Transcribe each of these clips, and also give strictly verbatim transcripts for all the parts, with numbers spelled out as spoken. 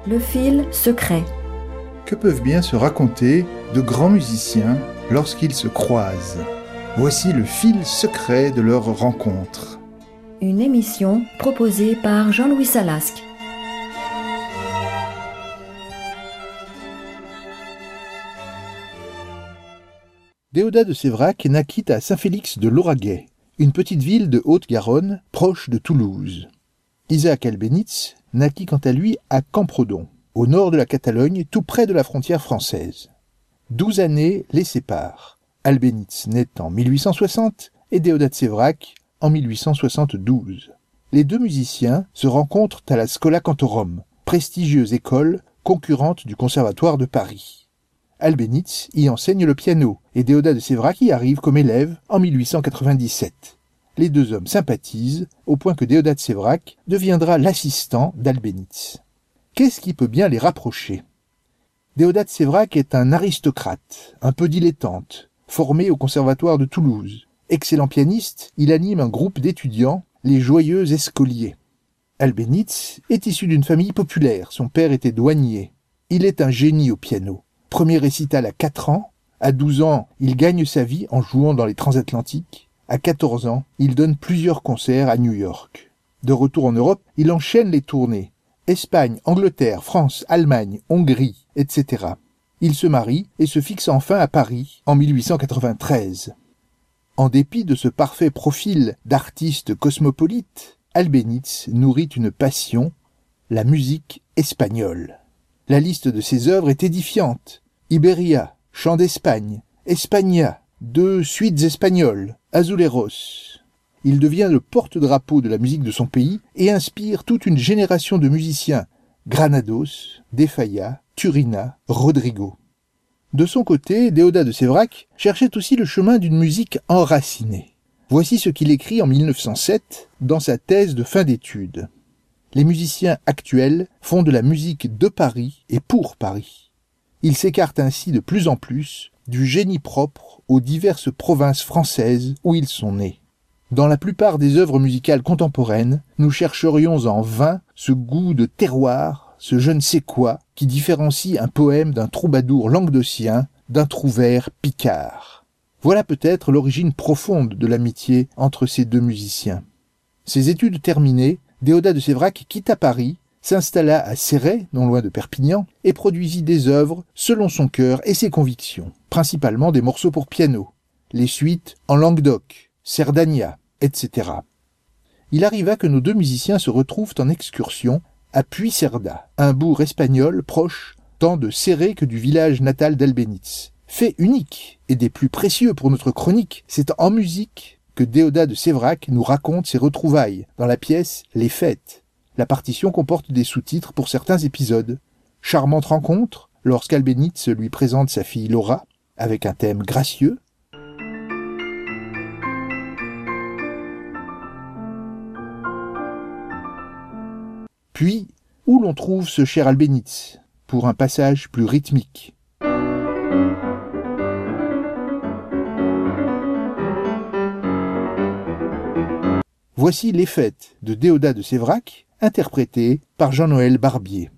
Le fil secret. Que peuvent bien se raconter de grands musiciens lorsqu'ils se croisent? Voici le fil secret de leur rencontre. Une émission proposée par Jean-Louis Salasque. Déodat de Séverac naquit à Saint-Félix de Lauragais, une petite ville de Haute-Garonne, proche de Toulouse. Isaac Albéniz naquit quant à lui à Camprodon, au nord de la Catalogne, tout près de la frontière française. Douze années les séparent. Albéniz naît en mille huit cent soixante et Déodat de Séverac en mille huit cent soixante-douze. Les deux musiciens se rencontrent à la Schola Cantorum, prestigieuse école concurrente du Conservatoire de Paris. Albéniz y enseigne le piano et Déodat de Séverac y arrive comme élève en mille huit cent quatre-vingt-dix-sept. Les deux hommes sympathisent au point que Déodat de Séverac deviendra l'assistant d'Albéniz. Qu'est-ce qui peut bien les rapprocher? Déodat de Séverac est un aristocrate, un peu dilettante, formé au Conservatoire de Toulouse. Excellent pianiste, il anime un groupe d'étudiants, les Joyeux Escoliers. Albéniz est issu d'une famille populaire, son père était douanier. Il est un génie au piano. Premier récital à quatre ans, à douze ans, il gagne sa vie en jouant dans les transatlantiques. À quatorze ans, il donne plusieurs concerts à New York. De retour en Europe, il enchaîne les tournées. Espagne, Angleterre, France, Allemagne, Hongrie, et cetera. Il se marie et se fixe enfin à Paris en mille huit cent quatre-vingt-treize. En dépit de ce parfait profil d'artiste cosmopolite, Albéniz nourrit une passion, la musique espagnole. La liste de ses œuvres est édifiante. Iberia, Chant d'Espagne, España, deux suites espagnoles, Azuleros. Il devient le porte-drapeau de la musique de son pays et inspire toute une génération de musiciens, Granados, De Falla, Turina, Rodrigo. De son côté, Déodat de Séverac cherchait aussi le chemin d'une musique enracinée. Voici ce qu'il écrit en mille neuf cent sept dans sa thèse de fin d'études. Les musiciens actuels font de la musique de Paris et pour Paris. Ils s'écartent ainsi de plus en plus du génie propre aux diverses provinces françaises où ils sont nés. Dans la plupart des œuvres musicales contemporaines, nous chercherions en vain ce goût de terroir, ce je ne sais quoi, qui différencie un poème d'un troubadour languedocien d'un trouvère picard. Voilà peut-être l'origine profonde de l'amitié entre ces deux musiciens. Ses études terminées, Déodat de Séverac quitta Paris, s'installa à Céret, non loin de Perpignan, et produisit des œuvres selon son cœur et ses convictions, principalement des morceaux pour piano, les suites en Languedoc, Cerdagna, et cetera. Il arriva que nos deux musiciens se retrouvent en excursion à Puigcerdà, un bourg espagnol proche tant de Céret que du village natal d'Albéniz. Fait unique et des plus précieux pour notre chronique, c'est en musique que Déodat de Séverac nous raconte ses retrouvailles dans la pièce Les Fêtes. La partition comporte des sous-titres pour certains épisodes. Charmante rencontre, lorsqu'Albéniz lui présente sa fille Laura, avec un thème gracieux. Puis, où l'on trouve ce cher Albéniz, pour un passage plus rythmique. Voici Les Fêtes de Déodat de Séverac, interprété par Jean-Noël Barbier.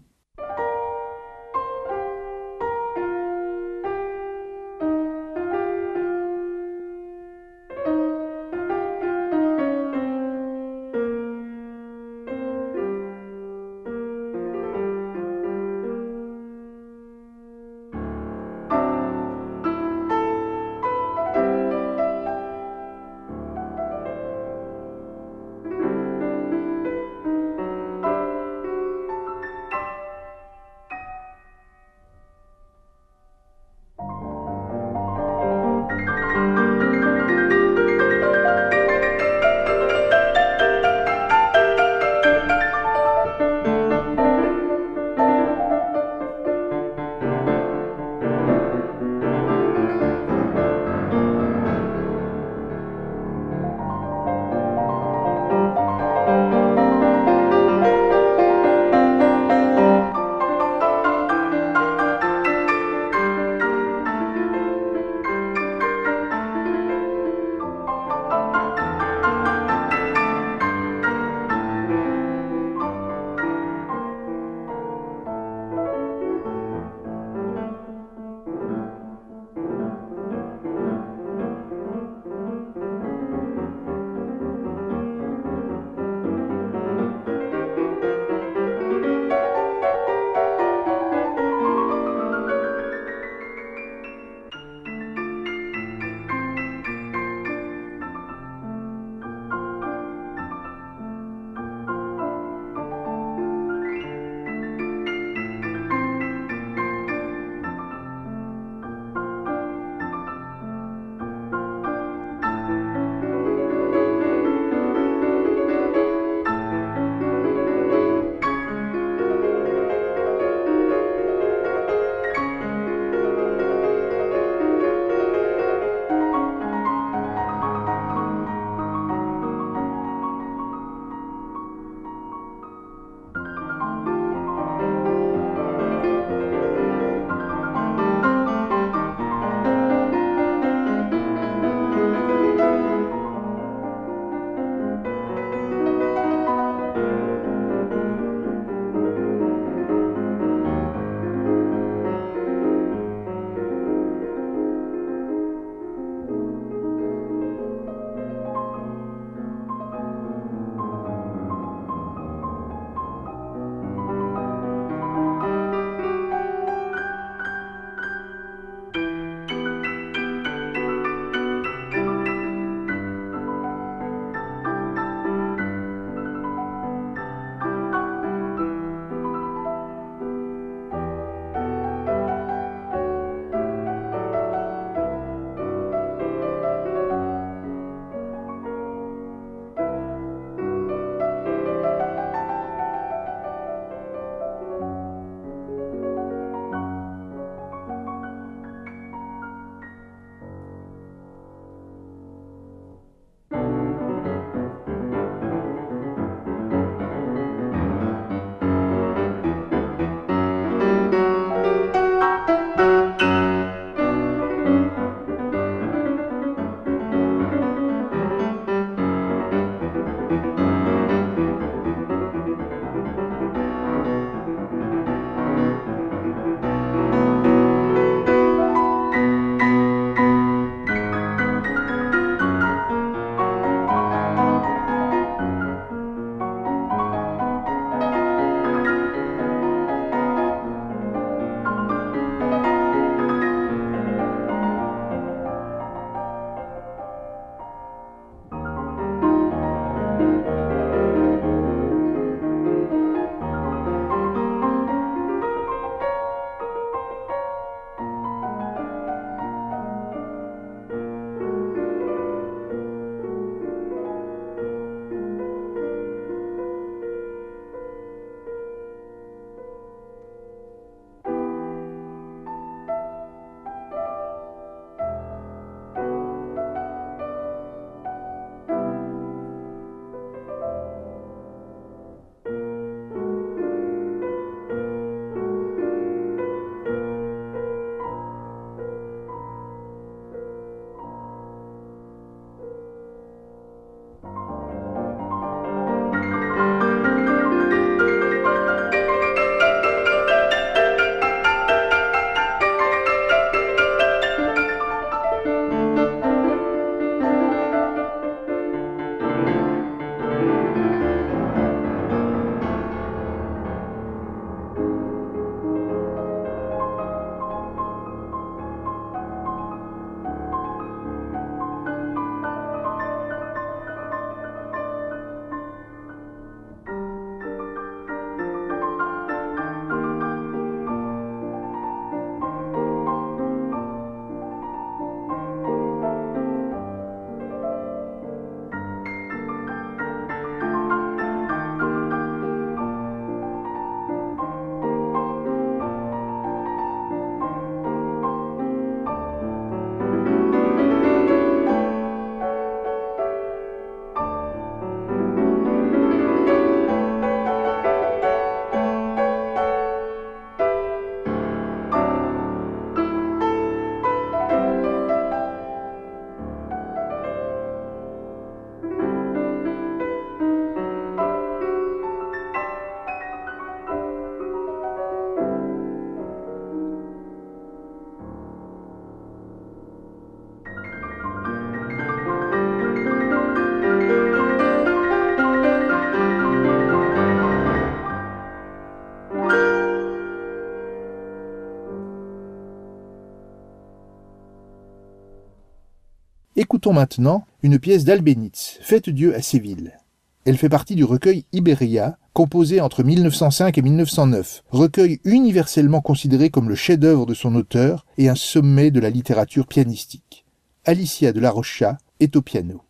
écoutons maintenant une pièce d'Albéniz, Faites Dieu à Séville. Elle fait partie du recueil Iberia, composé entre mille neuf cent cinq et mille neuf cent neuf, recueil universellement considéré comme le chef-d'œuvre de son auteur et un sommet de la littérature pianistique. Alicia de la Rocha est au piano.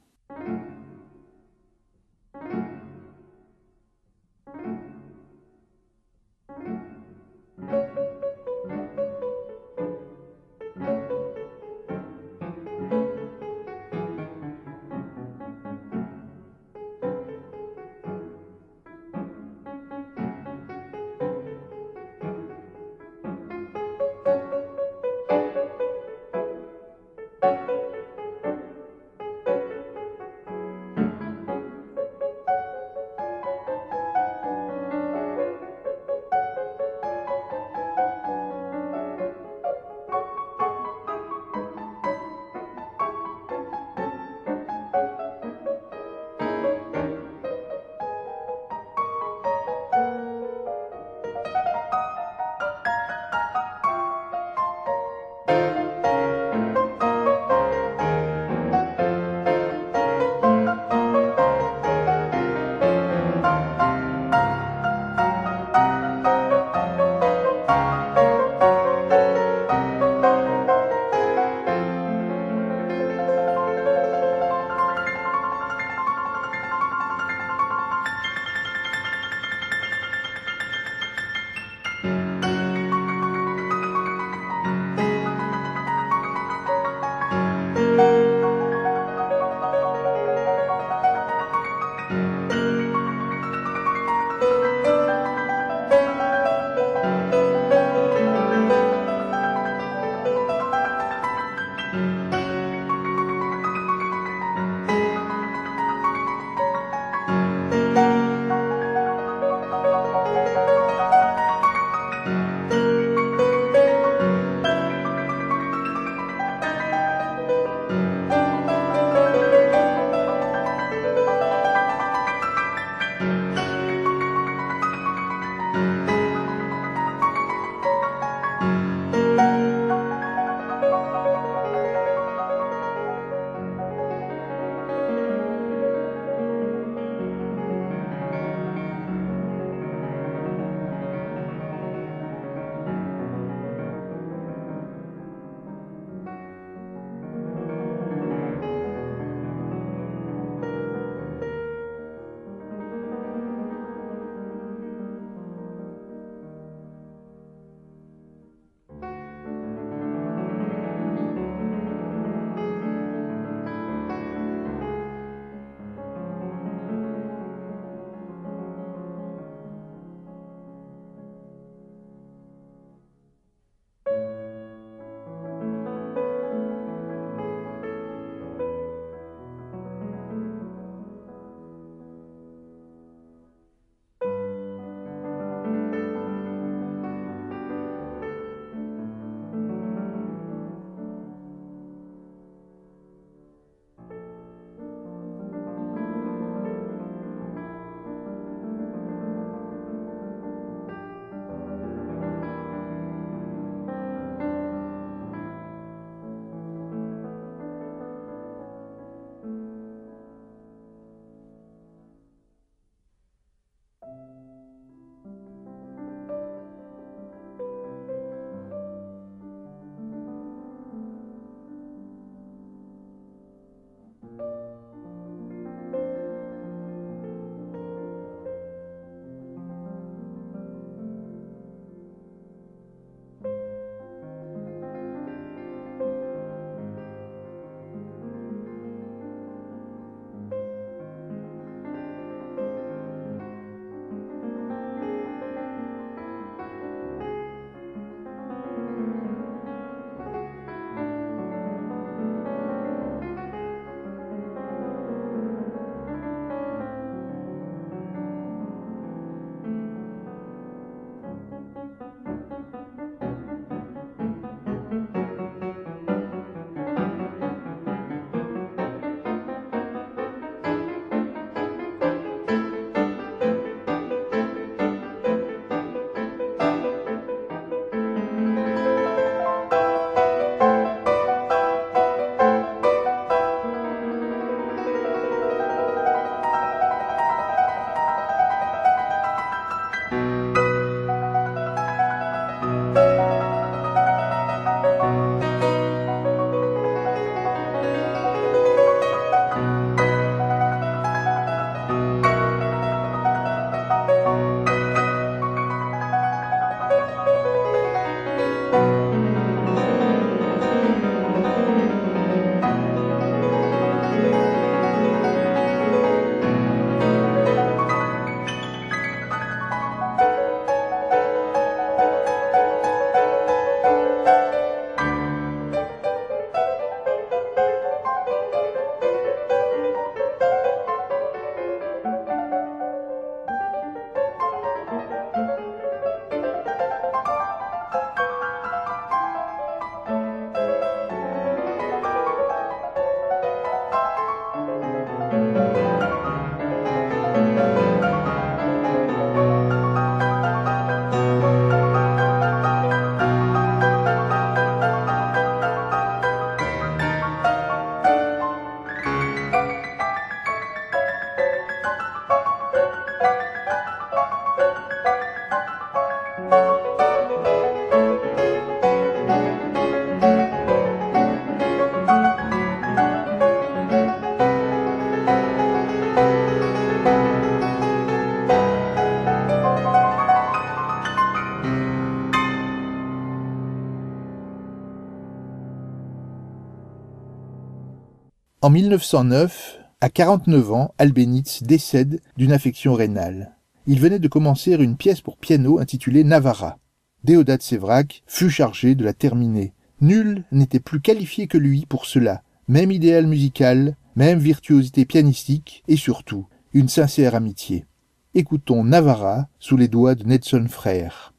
En mille neuf cent neuf, à quarante-neuf ans, Albéniz décède d'une affection rénale. Il venait de commencer une pièce pour piano intitulée Navarra. Déodat Séverac fut chargé de la terminer. Nul n'était plus qualifié que lui pour cela. Même idéal musical, même virtuosité pianistique et surtout une sincère amitié. Écoutons Navarra sous les doigts de Nedson Frère.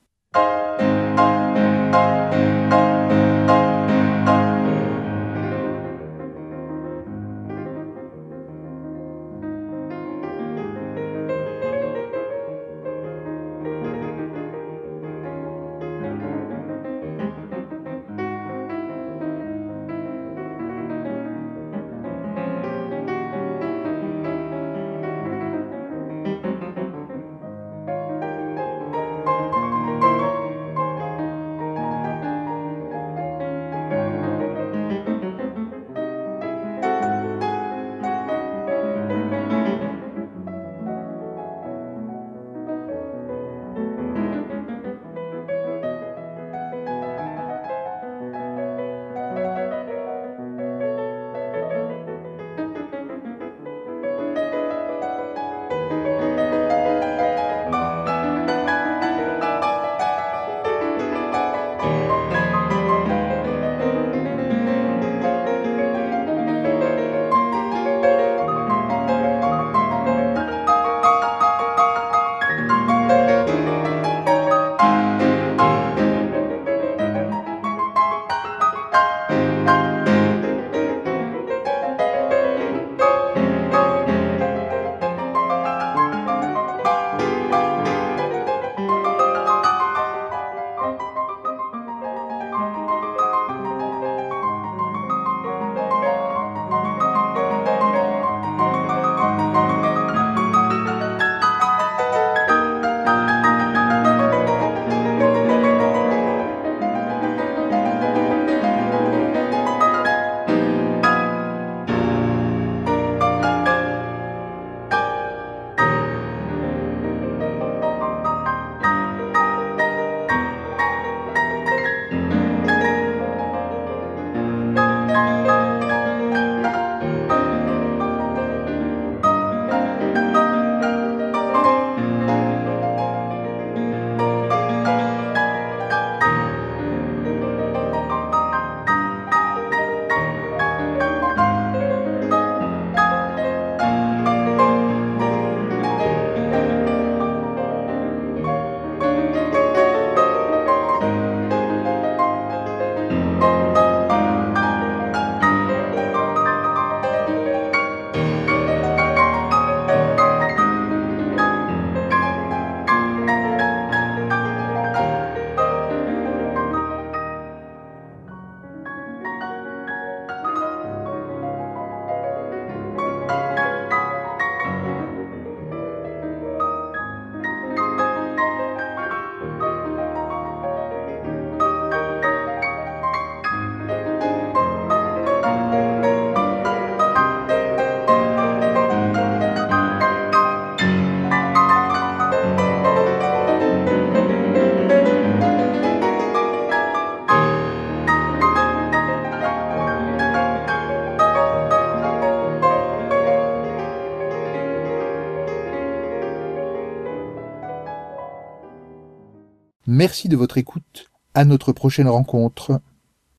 Merci de votre écoute. À notre prochaine rencontre.